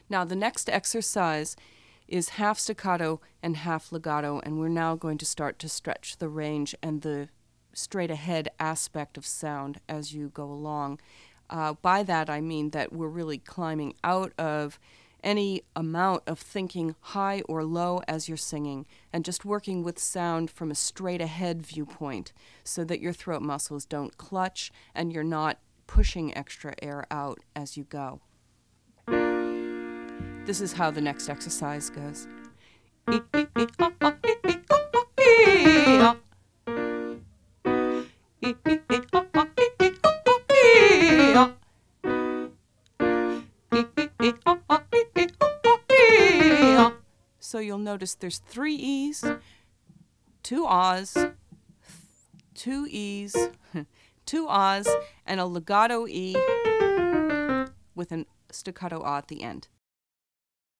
Now the next exercise is half staccato and half legato, and we're now going to start to stretch the range and the straight ahead aspect of sound as you go along. By that I mean that we're really climbing out of any amount of thinking high or low as you're singing, and just working with sound from a straight ahead viewpoint so that your throat muscles don't clutch and you're not pushing extra air out as you go. This is how the next exercise goes. So you'll notice there's 3 E's, 2 A's, 2 E's, 2 A's, and a legato E with a staccato A at the end.